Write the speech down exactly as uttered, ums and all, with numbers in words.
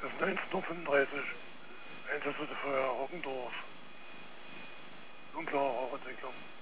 Das ist neunzehn Uhr fünfunddreißig. Einsatz für Feuer Roggendorf. Unklare Rauchentwicklung.